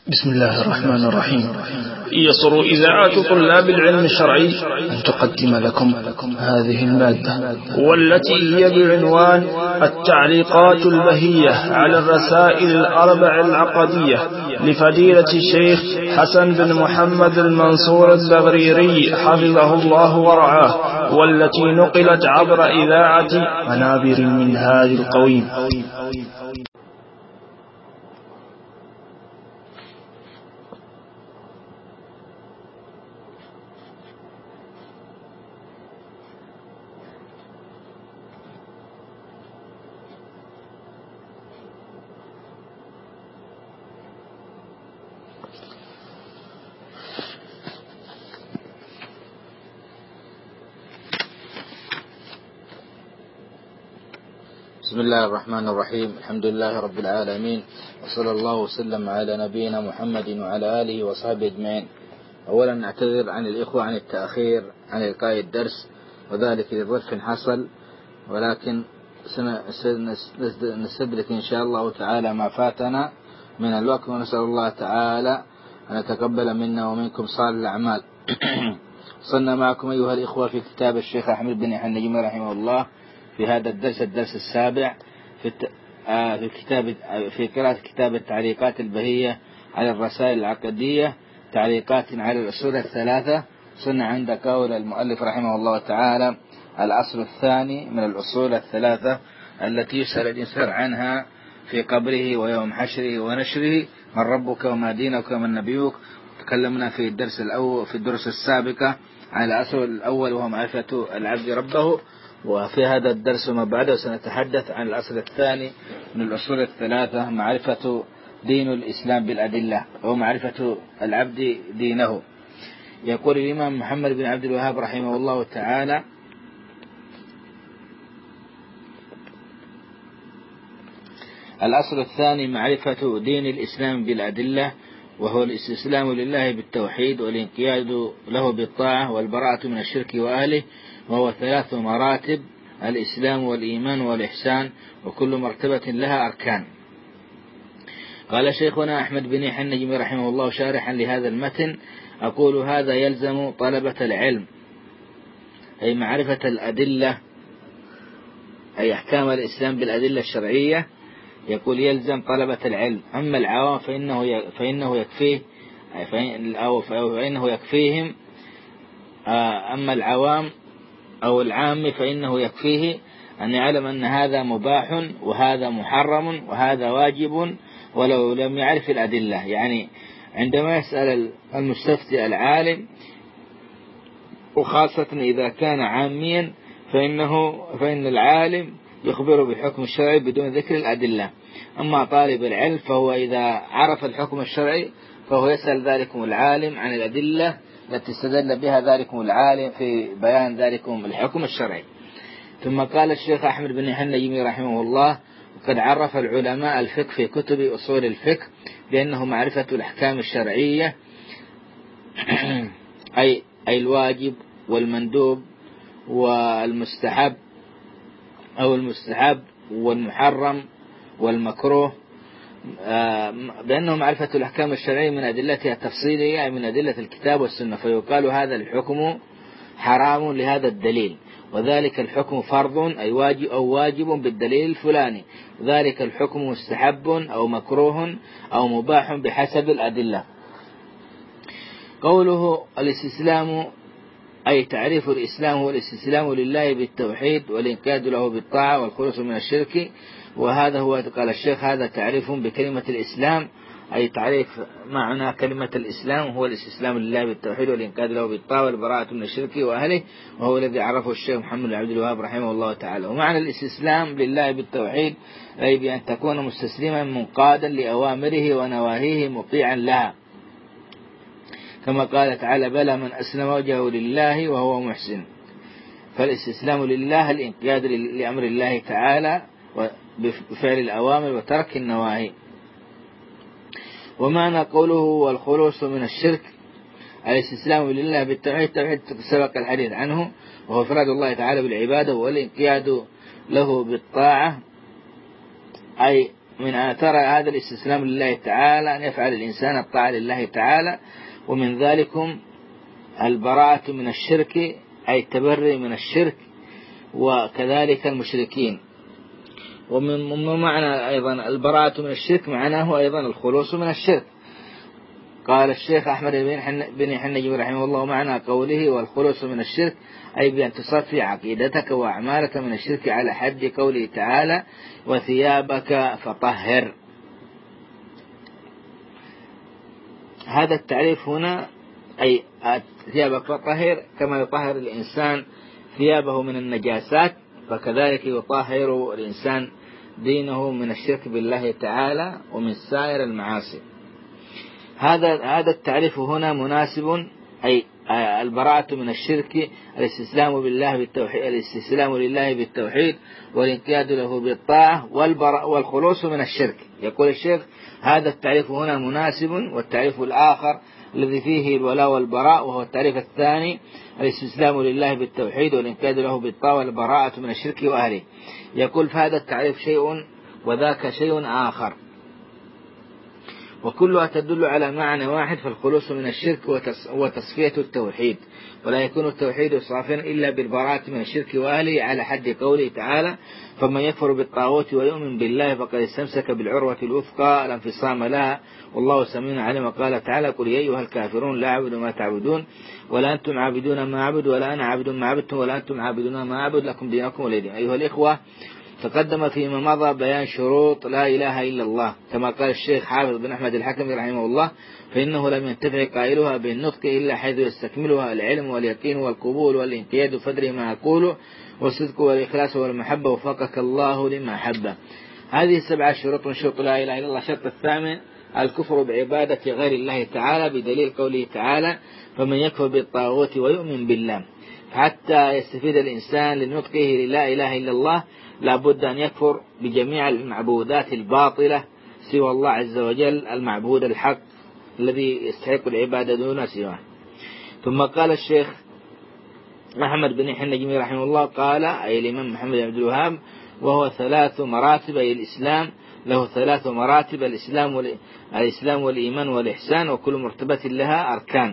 بسم الله الرحمن الرحيم. يسر إذاعة طلاب العلم الشرعي أن تقدم لكم هذه المادة والتي هي بعنوان التعليقات البهية على الرسائل الأربع العقدية لفضيلة الشيخ حسن بن محمد المنصور الزغريري حفظه الله ورعاه، والتي نقلت عبر إذاعة منابر المنهاج القويم. بسم الله الرحمن الرحيم. الحمد لله رب العالمين، وصلى الله وسلم على نبينا محمد وعلى آله وصحبه أجمعين. أولا نعتذر عن الإخوة عن التأخير عن إلقاء الدرس، وذلك لظرف حصل، ولكن سنستدرك إن شاء الله تعالى ما فاتنا من الوقت، ونسأل الله تعالى أن يتقبل منا ومنكم صالح الأعمال. صلنا معكم أيها الإخوة في كتاب الشيخ أحمد بن حنجم رحمه الله في هذا الدرس السابع في قراءة كتاب التعليقات البهية على الرسائل العقدية، تعليقات على الأصول الثلاثة. صرنا عند قول المؤلف رحمه الله تعالى: الأصل الثاني من الأصول الثلاثة التي يسأل الإنسان عنها في قبره ويوم حشره ونشره: من ربك وما دينك ومن نبيك. تكلمنا في الدرس السابقة عن الأصل الأول وهو معرفة العبد ربه، وفي هذا الدرس وما بعده سنتحدث عن الأصل الثاني من الأصول الثلاثة: معرفة دين الإسلام بالأدلة، أو معرفة العبد دينه. يقول الإمام محمد بن عبد الوهاب رحمه الله تعالى: الأصل الثاني معرفة دين الإسلام بالأدلة، وهو الاستسلام لله بالتوحيد والانقياد له بالطاعة والبراءة من الشرك وأهله، وهو 3 مراتب: الإسلام والإيمان والإحسان، وكل مرتبة لها أركان. قال شيخنا أحمد بن حنجم رحمه الله شارحا لهذا المتن: أقول هذا يلزم طلبة العلم، أي معرفة الأدلة، أي أحكام الإسلام بالأدلة الشرعية. يقول يلزم طلبة العلم. أما العوام فإنه يكفيهم. أما العوام أو العام فإنه يكفيه أن يعلم أن هذا مباح وهذا محرم وهذا واجب، ولو لم يعرف الأدلة. يعني عندما يسأل المستفتي العالم، وخاصة إذا كان عاميا، فإن العالم يخبر بالحكم الشرعي بدون ذكر الأدلة. أما طالب العلم فهو إذا عرف الحكم الشرعي فهو يسأل ذلكم العالم عن الأدلة التي استدل بها ذلكم العالم في بيان ذلكم الحكم الشرعي. ثم قال الشيخ أحمد بن حنجم رحمه الله: وقد عرف العلماء الفقه في كتب أصول الفقه بأنه معرفة الأحكام الشرعية، أي الواجب والمندوب والمستحب والمحرم والمكروه، بأنه معرفة الأحكام الشرعية من أدلتها التفصيلية، أي من أدلة الكتاب والسنة. فيقال هذا الحكم حرام لهذا الدليل، وذلك الحكم فرض أي واجب بالدليل الفلاني، وذلك الحكم مستحب أو مكروه أو مباح بحسب الأدلة. قوله الاستسلام، أي تعريف الإسلام هو الاستسلام لله بالتوحيد والانقياد له بالطاعة والخلوص من الشرك. وهذا هو، قال الشيخ، هذا تعريف بكلمة الإسلام، أي تعريف معنى كلمة الإسلام هو الاستسلام لله بالتوحيد والانقياد له بالطاعة والبراءة من الشرك وأهله، وهو الذي عرفه الشيخ محمد بن عبد الوهاب رحمه الله تعالى. ومعنى الاستسلام لله بالتوحيد أي بأن تكون مستسلما منقادا لأوامره ونواهيه مطيعا لها، كما قال تعالى: بلى من أسلم وجهه لله وهو محسن. فالاستسلام لله الانقياد لأمر الله تعالى بفعل الأوامر وترك النواهي. ومعنى قوله والخلوص من الشرك الاستسلام لله بالتوحيد، سبق الحديث عنه، وهو إفراد الله تعالى بالعبادة، والانقياد له بالطاعة أي من آثار هذا الاستسلام لله تعالى أن يفعل الإنسان الطاعة لله تعالى، ومن ذلكم البراءة من الشرك، أي التبرئ من الشرك، وكذلك المشركين. ومن معنى أيضا البراءة من الشرك معناه أيضا الخلوص من الشرك. قال الشيخ أحمد بن حنجم رحمه الله معنى قوله والخلوص من الشرك أي بأن تصفي عقيدتك وأعمالك من الشرك على حد قوله تعالى وثيابك فطهر. هذا التعريف هنا أي ثيابك فطهر كما يطهر الإنسان ثيابه من النجاسات، فكذلك يطهر الإنسان دينه من الشرك بالله تعالى ومن سائر المعاصي. هذا التعريف هنا مناسب، أي البراءة من الشرك الاستسلام لله بالتوحيد والانقياد له بالطاعة والخلوص من الشرك. يقول الشيخ هذا التعريف هنا مناسب. والتعريف الآخر الذي فيه الولاء والبراء وهو التعريف الثاني الاستسلام لله بالتوحيد والانقياد له بالطاعة والبراءة من الشرك وأهله. يقول فهذا التعريف شيء وذاك شيء آخر، وكلها تدل على معنى واحد، فالخلوص من الشرك وتصفية التوحيد، ولا يكون التوحيد صافيا إلا بالبراءة من الشرك وأهله على حد قوله تعالى فمن يكفر بالطاغوت ويؤمن بالله فقد استمسك بالعروة الوثقى لا انفصام لها والله سميع عليم. قال تعالى قل يا أيها الكافرون لا أعبد ما تعبدون ولا أنتم عابدون ما أعبد ولا أنا عابد ما عبدتم ولا أنتم عابدون ما أعبد لكم دينكم ولي دين. أيها الإخوة، تقدم فيما مضى بيان شروط لا إله إلا الله، كما قال الشيخ حافظ بن أحمد الحكمي رحمه الله فإنه لم ينتفع قائلها بالنطق إلا حيث يستكملها العلم واليقين والقبول والانقياد فدري ما أقوله والصدق والإخلاص والمحبة وفقك الله لما أحبه. هذه 7 شروط من شروط لا إله إلا الله. الشرط الثامن الكفر بعبادة غير الله تعالى بدليل قوله تعالى فمن يكفر بالطاغوت ويؤمن بالله. حتى يستفيد الإنسان لنطقه لا إله إلا الله لا بد أن يكفر بجميع المعبودات الباطلة سوى الله عز وجل المعبود الحق الذي يستحق العبادة دون سواه. ثم قال الشيخ محمد بن حنجمي رحمه الله قال أي الإمام محمد بن عبد الوهاب وهو 3 مراتب، أي الإسلام له 3 مراتب، الإسلام والإيمان والإحسان، وكل مرتبة لها أركان.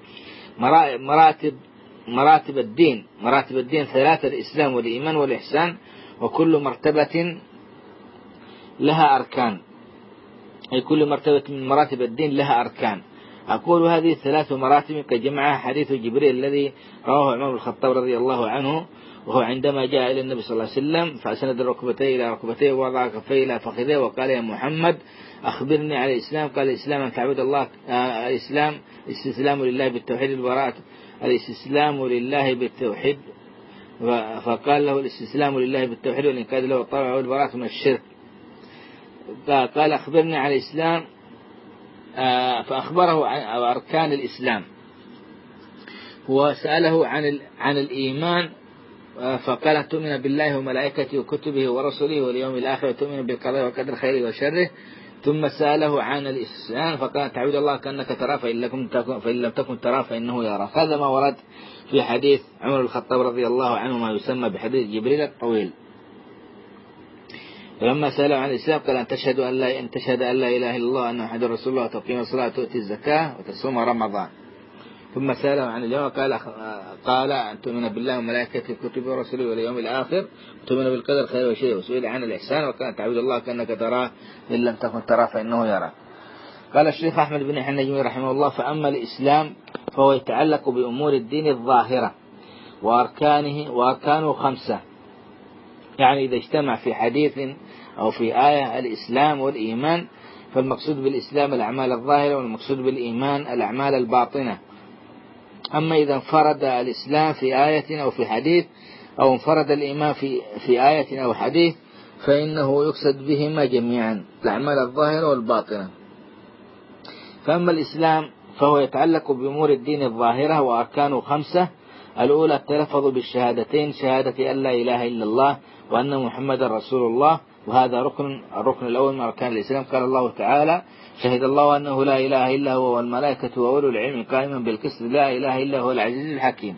مراتب الدين 3 الإسلام والإيمان والإحسان، وكل مرتبة لها أركان، أي كل مرتبة من مراتب الدين لها أركان. أقول هذه 3 مراتب قد جمعها حديث جبريل الذي رواه عمر بن الخطاب رضي الله عنه، وهو عندما جاء إلى النبي صلى الله عليه وسلم فأسند ركبتيه إلى ركبتيه ووضع كفيه إلى فخذيه وقال يا محمد أخبرني عن الإسلام. قال الإسلام أن تعبد الله، الإسلام الاستسلام لله بالتوحيد البراءة، الاستسلام لله بالتوحيد، فقال له الاستسلام لله بالتوحيد والإنقياد له والطاعة والبراءة من الشرك. قال أخبرني عن الإسلام، فأخبره عن أركان الإسلام، وسأله عن الإيمان فقال تؤمن بالله وملائكته وكتبه ورسله واليوم الآخر وتؤمن بالقضاء وقدر خيره وشره. ثم سأله عن الإحسان فقال تعبد الله كأنك تراه فإن لم تكن تراه فإنه يراك. هذا ما ورد في حديث عمر بن الخطاب رضي الله عنه ما يسمى بحديث جبريل الطويل. فلما سأله عن الإسلام قال أن تشهد أن لا إله إلا الله أن محمدا رسول الله وتقيم الصلاة وتؤتي الزكاة وتصوم رمضان. ثم سأله عن اليوم قال أن تؤمن بالله وملائكته وكتبه ورسله واليوم الآخر وتؤمن بالقدر خير وشر. وسئل عن الإحسان وكان تعبد الله كأنك تراه إن لم تكن تراه فإنه يراك. قال الشيخ أحمد بن حنجمي رحمه الله فأما الإسلام فهو يتعلق بأمور الدين الظاهرة وأركانه 5، يعني إذا اجتمع في حديث أو في آية الإسلام والإيمان فالمقصود بالإسلام الأعمال الظاهرة والمقصود بالإيمان الأعمال الباطنة. أما إذا انفرد الإسلام في آية أو في حديث أو انفرد الإيمان في آية أو حديث فإنه يقصد بهما جميعا الأعمال الظاهرة والباطنة. فأما الإسلام فهو يتعلق بأمور الدين الظاهرة وأركانه 5. الأولى التلفظ بالشهادتين، شهادة أن لا إله إلا الله وأن محمد رسول الله، وهذا الركن الأول من أركان الإسلام. قال الله تعالى شهد الله أنه لا إله إلا هو والملائكة وأولو العلم قائما بالقسط لا إله إلا هو العزيز الحكيم.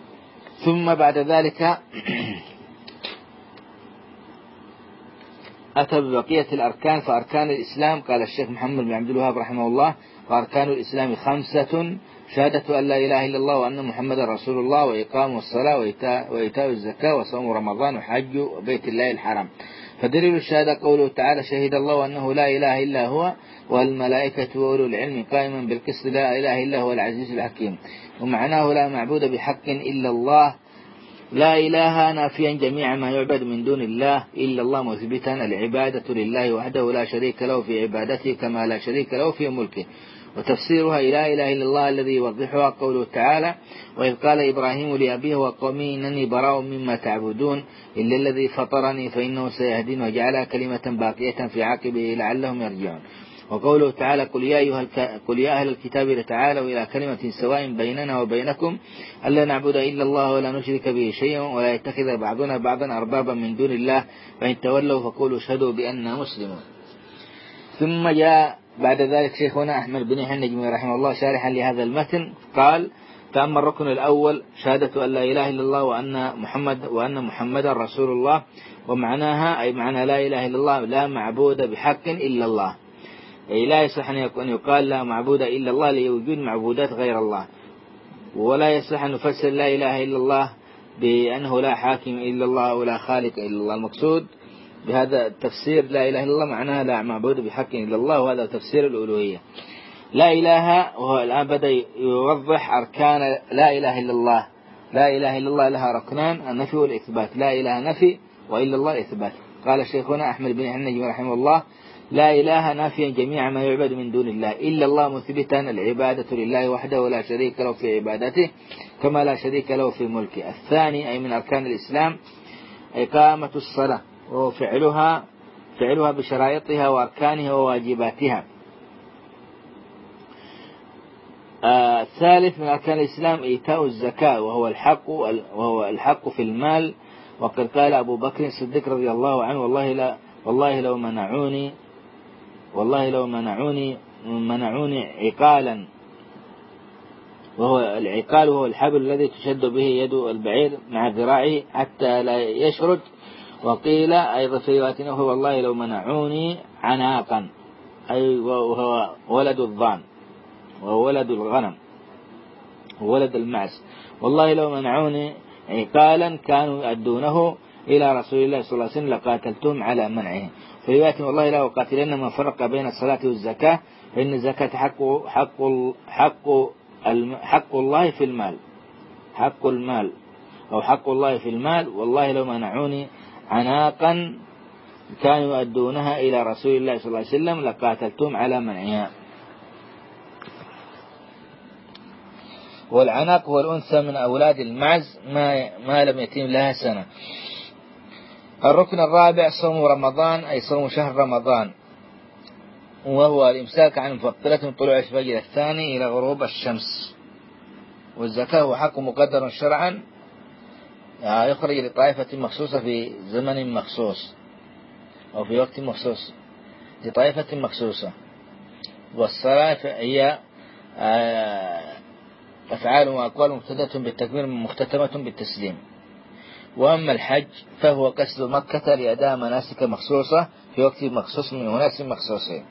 ثم بعد ذلك أتى ببقية الأركان. فأركان الإسلام قال الشيخ محمد بن عبد الوهاب رحمه الله: فأركان الإسلام 5: شهادة أن لا إله إلا الله وأن محمدا رسول الله، وإقام الصلاة، وإيتاء الزكاة، وصوم رمضان، وحج بيت الله الحرام. فدليل الشهادة قوله تعالى: شهد الله أنه لا إله إلا هو والملائكة وأولو العلم قائما بالقسط لا إله إلا هو العزيز الحكيم. ومعناه لا معبود بحق إلا الله. لا إله نافيا جميع ما يعبد من دون الله إلا الله، مثبتا العبادة لله وحده لا شريك له في عبادته كما لا شريك له في ملكه. وتفسيرها: لا إله إلا الله الذي يوضحها قوله تعالى: وإذ قال إبراهيم لأبيه وقومه إنني براء مما تعبدون إلا الذي فطرني فإنه سيهدين، وجعلها كلمة باقية في عقبه لعلهم يرجعون. وقوله تعالى: قل يا أهل الكتاب تعالوا إلى كلمة سواء بيننا وبينكم ألا نعبد إلا الله ولا نشرك به شيئا ولا يتخذ بعضنا بعضا أربابا من دون الله فإن تولوا فقولوا اشهدوا بأننا مسلمون. ثم جاء بعد ذلك شيخنا أحمد بن يحيى النجمي رحمه الله شارحا لهذا المتن قال: فأما الركن الأول شهادة أن لا إله إلا الله وأن محمدا رسول الله. ومعناها أي معنى لا إله إلا الله لا معبود بحق إلا الله، أي لا يصح أن يقال لا معبود إلا الله لوجود معبودات غير الله. ولا يصح أن نفسر لا إله إلا الله بأنه لا حاكم إلا الله ولا خالق إلا الله. المقصود بهذا التفسير لا إله إلا الله معناها لا معبود بحق إلا الله، وهذا تفسير الألوهية. لا إله، وهو الآن بدأ يوضح أركان لا إله إلا الله. لا إله إلا الله لها ركنان: النفي والإثبات. لا إله نفي، وإلا الله إثبات. قال شيخنا أحمد بن يحيى النجمي رحمه الله: لا إله نافيا جميع ما يعبد من دون الله إلا الله، مثبتا العبادة لله وحده لا شريك له في عبادته كما لا شريك له في ملكه. الثاني أي من أركان الإسلام إقامة الصلاة، وهو فعلها بشرائطها وأركانها وواجباتها. الثالث من أركان الإسلام إيتاء الزكاة، وهو الحق في المال. وقد قال أبو بكر الصديق رضي الله عنه: والله لو منعوني عقالا. وهو العقال وهو الحبل الذي تشد به يد البعير مع ذراعه حتى لا يشرد. وقيل أيضا في رواية: والله لو منعوني عناقا، أي وهو ولد الضان وهو ولد الغنم وولد المعز. والله لو منعوني عقالا كانوا يؤدونه إلى رسول الله صلى الله عليه وسلم لقاتلتهم على منعه. في رواية: والله لا أقاتلن من فرق بين الصلاة والزكاة فإن الزكاة حق الله في المال، حق المال أو حق الله في المال. والله لو منعوني عناقا كانوا يؤدونها إلى رسول الله صلى الله عليه وسلم لقاتلتهم على منعها. والعناق هو الأنثى من أولاد المعز ما لم يتم لها سنة. الركن الرابع صوم رمضان، أي صوم شهر رمضان، وهو الإمساك عن مفطرة من طلوع الفجر الثاني إلى غروب الشمس. والزكاة هو حق مقدر شرعا يخرج لطائفة مخصوصة في زمن مخصوص أو في وقت مخصوص لطائفة مخصوصة. والصلاة هي أفعال وأقوال مبتدأة بالتكبير مختتمة بالتسليم. وأما الحج فهو قصد مكة لأداء مناسك مخصوصة في وقت مخصوص من مناسك مخصوصين.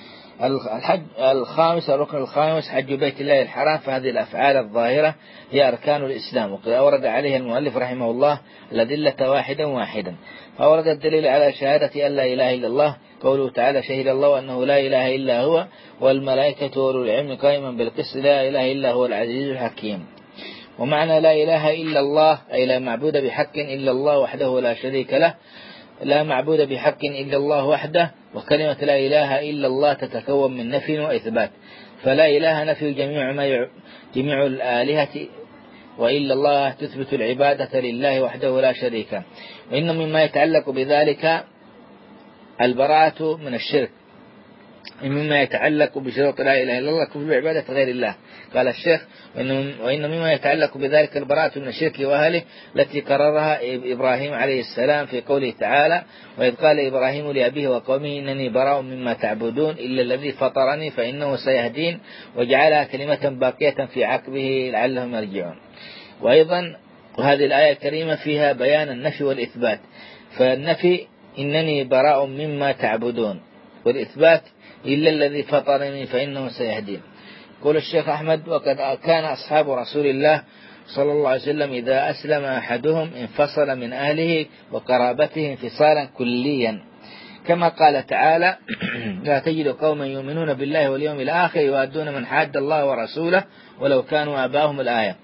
الركن الخامس حج بيت الله الحرام. فهذه الأفعال الظاهرة هي أركان الإسلام، وقد أورد عليها المؤلف رحمه الله الأدلة واحدا. فأورد الدليل على شهادة أن لا إله إلا الله قوله تعالى: شهد الله أنه لا إله إلا هو والملائكة وأولو العلم قائما بالقسط لا إله إلا هو العزيز الحكيم. ومعنى لا إله إلا الله أي لا معبود بحق إلا الله وحده لا شريك له، لا معبود بحق إلا الله وحده. وكلمة لا إله إلا الله تتكون من نفي وإثبات، فلا إله نفي جميع الآلهة، وإلا الله تثبت العبادة لله وحده لا شريك. وإن مما يتعلق بذلك البراءة من الشرك، مما يتعلق بشروط لا إله إلا الله كفر بعبادة غير الله. قال الشيخ: وإن مما يتعلق بذلك البراءة من الشرك وأهله التي قررها إبراهيم عليه السلام في قوله تعالى: وإذ قال إبراهيم لأبيه وقومه إنني براء مما تعبدون إلا الذي فطرني فإنه سيهدين، وجعلها كلمة باقية في عقبه لعلهم يرجعون. وأيضا هذه الآية الكريمة فيها بيان النفي والإثبات. فالنفي إنني براء مما تعبدون، والإثبات إلا الذي فطرني فإنه سيهدين. يقول الشيخ أحمد: وقد كان أصحاب رسول الله صلى الله عليه وسلم إذا أسلم أحدهم انفصل من أهله وقرابته انفصالا كليا، كما قال تعالى: لا تجد قوما يؤمنون بالله واليوم الآخر يوادون من حاد الله ورسوله ولو كانوا آباءهم. الآية.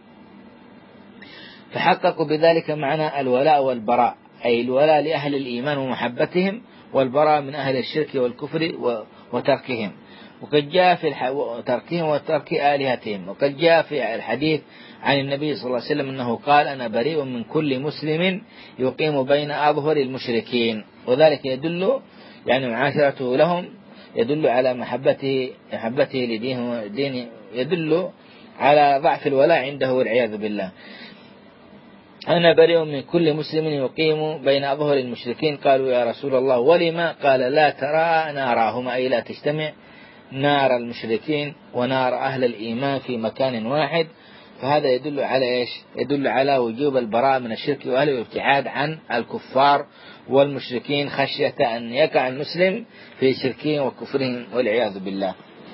فحققوا بذلك معنى الولاء والبراء، أي الولاء لأهل الإيمان ومحبتهم، والبراء من أهل الشرك والكفر وتركهم، وقد جاء في تركهم وترك آلهتهم. وقد جاء في الحديث عن النبي صلى الله عليه وسلم أنه قال: أنا بريء من كل مسلم يقيم بين أظهر المشركين. وذلك يدل معاشرته لهم يدل على محبته لدينه، يدل على ضعف الولاء عنده والعياذ بالله. أنا بريء من كل مسلم يقيم بين أظهر المشركين. قالوا: يا رسول الله ولما؟ قال: لا ترى نارهما، أي لا تجتمع نار المشركين ونار أهل الإيمان في مكان واحد. فهذا يدل على إيش؟ يدل على وجوب البراءة من الشرك وأهله والابتعاد عن الكفار والمشركين خشية أن يقع المسلم في شركهم وكفرهم والعياذ بالله.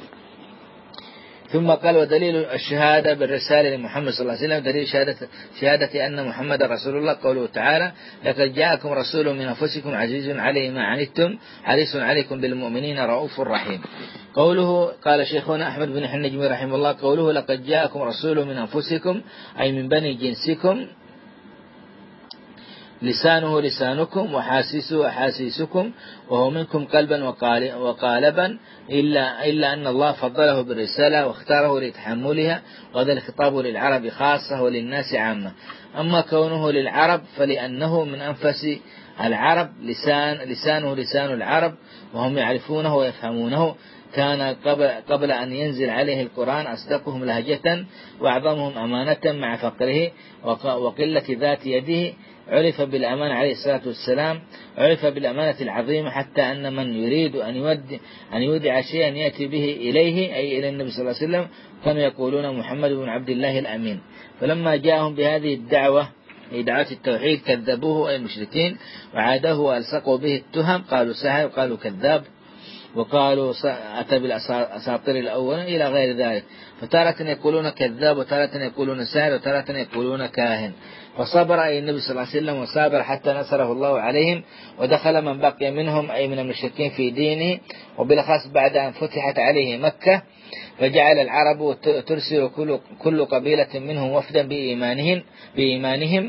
ثم قال: ودليل الشهادة بالرسالة لمحمد صلى الله عليه وسلم دليل شهادة أن محمد رسول الله قوله تعالى: لقد جاءكم رسول من أنفسكم عزيز عليه ما عنتم حريص عليكم بالمؤمنين رؤوف رحيم. قوله قال شيخنا أحمد بن حنجمي رحمه الله: قوله لقد جاءكم رسول من أنفسكم أي من بني جنسكم، لسانه لسانكم وحاسسه أحاسيسكم وهو منكم قلبا وقالبا، إلا أن الله فضله بالرسالة واختاره لتحملها، وهذا الخطاب للعرب خاصة وللناس عامة. أما كونه للعرب فلأنه من أنفس العرب، لسانه لسان العرب وهم يعرفونه ويفهمونه. كان قبل أن ينزل عليه القرآن أصدقهم لهجة وأعظمهم أمانة مع فقره وقلة ذات يده. عرف بالأمانة عليه الصلاة والسلام، عرف بالأمانة العظيمة، حتى أن من يريد أن يودع شيئا يأتي به إليه أي إلى النبي صلى الله عليه وسلم كانوا يقولون محمد بن عبد الله الأمين. فلما جاءهم بهذه الدعوة دعوة التوحيد كذبوه أي المشركين وعادوه وألصقوا به التهم، قالوا ساحر وقالوا كذاب وقالوا أتى بالأساطير الأول إلى غير ذلك. فتارة يقولون كذاب وتارة يقولون ساحر وتارة يقولون كاهن. فصبر أي النبي صلى الله عليه وسلم وصابر حتى نصره الله عليهم، ودخل من بقي منهم أي من المشركين في دينه، وبالأخص بعد أن فتحت عليه مكة، فجعل العرب ترسل كل قبيلة منهم وفدا بإيمانهم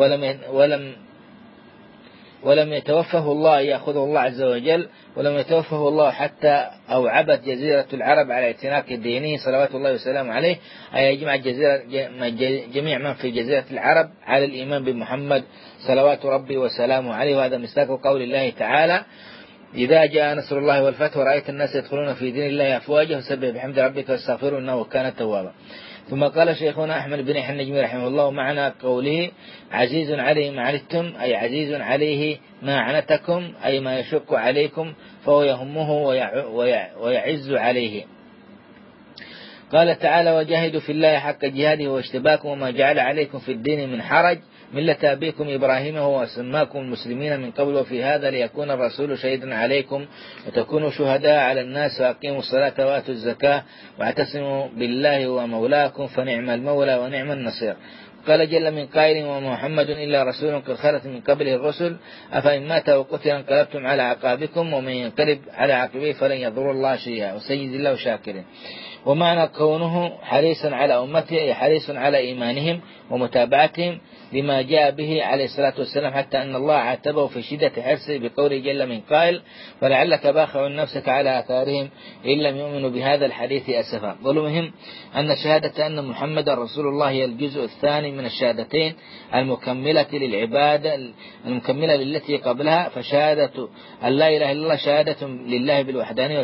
ولم يتوفه الله يأخذه الله عز وجل، ولم يتوفه الله حتى أوعبت جزيرة العرب على اعتناق دينه صلوات الله وسلامه عليه، أي يجمع جميع من في جزيرة العرب على الإيمان بمحمد صلوات ربي وسلامه عليه. وهذا مصداق قول الله تعالى: إذا جاء نصر الله والفتح ورأيت الناس يدخلون في دين الله أفواجا فسبح بحمد ربك واستغفره إنه كان توابا. ثم قال شيخنا أحمد بن حنجمي رحمه الله: معنى قوله عزيز عليه ما عنتم أي عزيز عليه ما عنتكم أي ما يشق عليكم فهو يهمه ويعز عليه. قال تعالى: وجاهدوا في الله حق جهاده واشتباكم وما جعل عليكم في الدين من حرج ملة أبيكم إبراهيم هو سماكم المسلمين من قبل وفي هذا ليكون الرسول شهيدا عليكم وتكونوا شهداء على الناس وأقيموا الصلاة وآتوا الزكاة واعتصموا بالله ومولاكم فنعم المولى ونعم النصير. قال جل من قائل: ومحمد إلا رسول قد خلت من قبله الرسل أفإن مات وقتل انقلبتم على عقابكم ومن ينقلب على عقبيه فلن يضر الله شيئا وسيجزي الله شاكرين. ومعنى كونه حريصا على أمته أي حريص على إيمانهم ومتابعتهم لما جاء به عليه الصلاة والسلام، حتى أن الله عاتبه في شدة حرصه بقوله جل من قائل: فلعلك باخع نفسك على آثارهم إن لم يؤمنوا بهذا الحديث أسفا. والمهم أن شهادة أن محمد رسول الله هي الجزء الثاني من الشهادتين المكملة للعبادة المكملة للتي قبلها. فشهادة أن لا إله إلا الله شهادة لله بالوحدانية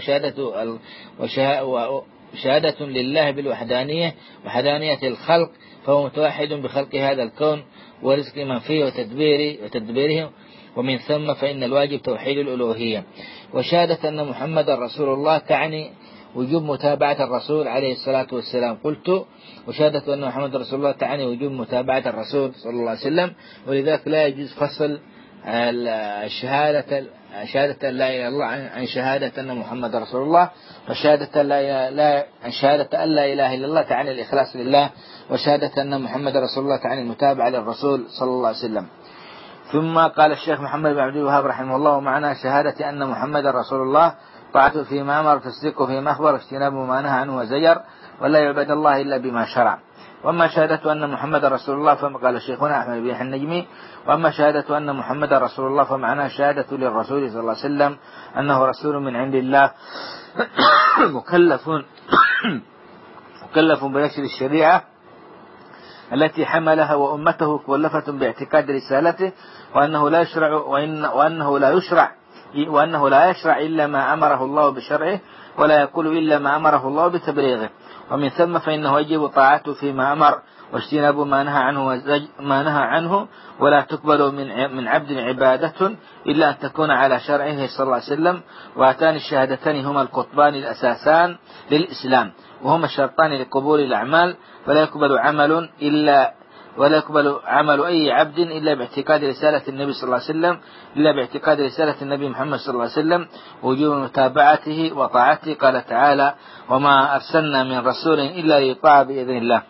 وشهادة لله بالوحدانية وحدانية الخلق، فهو متوحد بخلق هذا الكون ورزق من فيه وتدبيره، ومن ثم فإن الواجب توحيد الألوهية. وشهادة أن محمد رسول الله تعني وجوب متابعة الرسول عليه الصلاة والسلام. قلت: وشهادة أن محمد رسول الله تعني وجوب متابعة الرسول صلى الله عليه وسلم، ولذلك لا يجوز فصل شهادة لا إله إلا الله عن شهادة أن محمد رسول الله، وشهادة شهادة أن لا إله إلا الله تعني الإخلاص لله، وشهادة أن محمد رسول الله تعني المتابعة للرسول صلى الله عليه وسلم. ثم قال الشيخ محمد بن عبد الوهاب رحمه الله: ومعنى شهادة أن محمد رسول الله طاعته فيما أمر، تصديقه فيما أخبر، واجتناب ما نهى عنه وزجر، ولا يعبد الله إلا بما شرع. وأما شهادة أن محمد رسول الله فما قال شيخنا أحمد بن النجمي: وأما شهادة أن محمد رسول الله فمعناه شهادة للرسول صلى الله عليه وسلم أنه رسول من عند الله مكلف بنشر الشريعة التي حملها، وأمته مكلفة باعتقاد رسالته، وأنه لا يشرع إلا ما أمره الله بشرعه، ولا يقول إلا ما أمره الله بتبليغه. ومن ثم فإنه يجب طاعته فيما أمر، واجتناب ما نهى عنه، ولا تقبل من عبد عبادة إلا أن تكون على شرعه صلى الله عليه وسلم. وهاتان الشهادتان هما القطبان الأساسان للإسلام، وهما الشرطان لقبول الأعمال، ولا يقبل عمل أي عبد إلا باعتقاد رسالة النبي صلى الله عليه وسلم، إلا باعتقاد رسالة النبي محمد صلى الله عليه وسلم، وجوب متابعته وطاعته. قال تعالى: وما أرسلنا من رسول إلا ليطاع بإذن الله.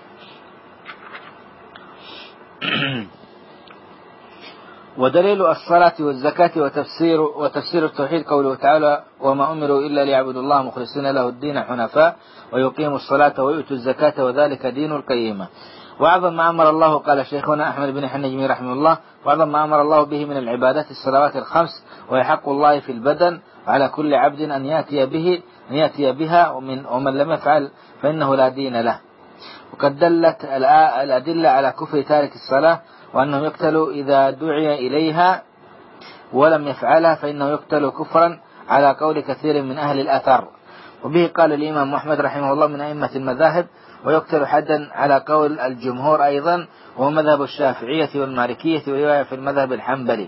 ودليل الصلاة والزكاة وتفسير التوحيد قوله تعالى: وما أمروا إلا ليعبدوا الله مخلصين له الدين حنفاء ويقيموا الصلاة ويؤتوا الزكاة وذلك دين القيمة. وأعظم ما أمر الله، قال شيخنا أحمد بن النجمي رحمه الله: وأعظم ما أمر الله به من العبادات الصلوات الخمس، ويحق الله في البدن على كل عبد أن يأتي بها، ومن لم يفعل فإنه لا دين له. وقد دلت الأدلة على كفر تارك الصلاة، وأنه يقتل إذا دعي إليها ولم يفعلها فإنه يقتل كفرا، على قول كثير من أهل الأثر. وبه قال الإمام أحمد رحمه الله من أئمة المذاهب، ويقتل حدا على قول الجمهور أيضا، وهو مذهب الشافعية والمالكية، ورواية في المذهب الحنبلي.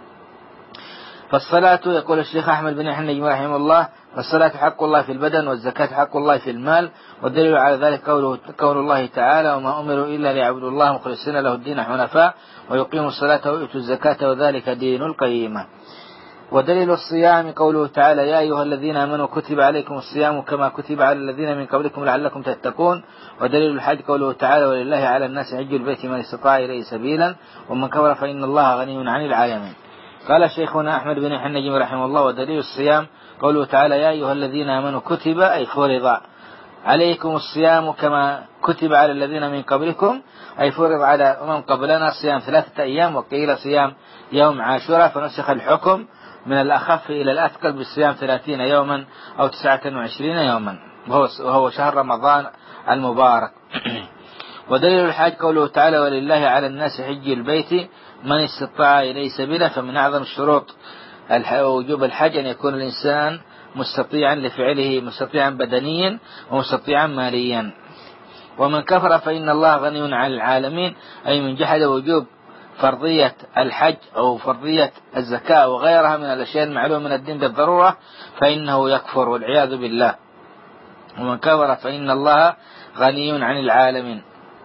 فالصلاة، يقول الشيخ أحمد بن النجمي رحمه الله: والصلاة حق الله في البدن، والزكاة حق الله في المال. والدليل على ذلك قول الله تعالى: وما أمروا إلا ليعبدوا الله مخلصين له الدين حنفاء ويقيموا الصلاة ويؤتوا الزكاة وذلك دين القيمة. ودليل الصيام قوله تعالى: يا أيها الذين آمنوا كتب عليكم الصيام كما كتب على الذين من قبلكم لعلكم تتقون. ودليل الحج قوله تعالى: ولله على الناس حج البيت من استطاع إليه سبيلا ومن كفر فإن الله غني عن العالمين. قال شيخنا أحمد بن النجمي رحمه الله: ودليل الصيام قوله تعالى: يا أيها الذين آمنوا كتب أي فرض عليكم الصيام كما كتب على الذين من قبلكم، أي فرض على أمم قبلنا صيام 3 أيام، وقيل صيام يوم عاشوراء، فنسخ الحكم من الأخف إلى الأثقل بالصيام 30 يوما أو 29 يوما، وهو شهر رمضان المبارك. ودليل الحج قوله تعالى: ولله على الناس حج البيت من استطاع إليه سبيلا. فمن أعظم الشروط وجوب الحج أن يكون الإنسان مستطيعا لفعله، مستطيعا بدنيا ومستطيعا ماليا. ومن كفر فإن الله غني عن العالمين، أي من جحد وجوب فرضية الحج أو فرضية الزكاة وغيرها من الأشياء المعلومة من الدين بالضرورة فإنه يكفر والعياذ بالله. ومن كفر فإن الله غني عن العالمين.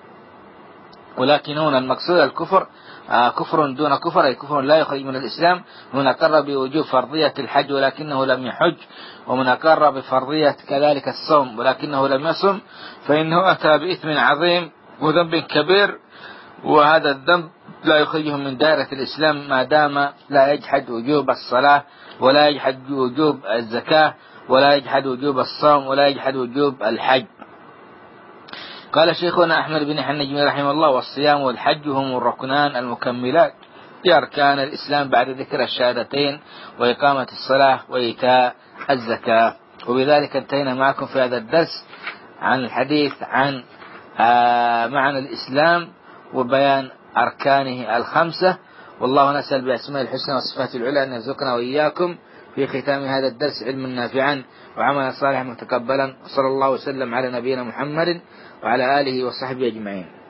ولكن هنا المقصود الكفر كفر دون كفر، أي كفر لا يخرج من الإسلام. ومن أقر بوجوب فرضية الحج ولكنه لم يحج، ومن أقر بفرضية كذلك الصوم ولكنه لم يصم، فإنه أتى بإثم عظيم وذنب كبير، وهذا الذنب لا يخرجه من دائرة الإسلام ما دام لا يجحد وجوب الصلاة، ولا يجحد وجوب الزكاة، ولا يجحد وجوب الصوم، ولا يجحد وجوب الحج. قال شيخنا أحمد بن النجمي رحمه الله: والصيام والحج هم الركنان المكملات لأركان الإسلام بعد ذكر الشهادتين وإقامة الصلاة وإيتاء الزكاة. وبذلك انتهينا معكم في هذا الدرس عن الحديث عن معنى الإسلام وبيان أركانه 5. والله نسأل بأسماء الحسنى وصفات العلى أن يرزقنا وإياكم في ختام هذا الدرس علما نافعا وعملا صالحا متقبلا. وصلى الله وسلم على نبينا محمد وعلى آله وصحبه أجمعين.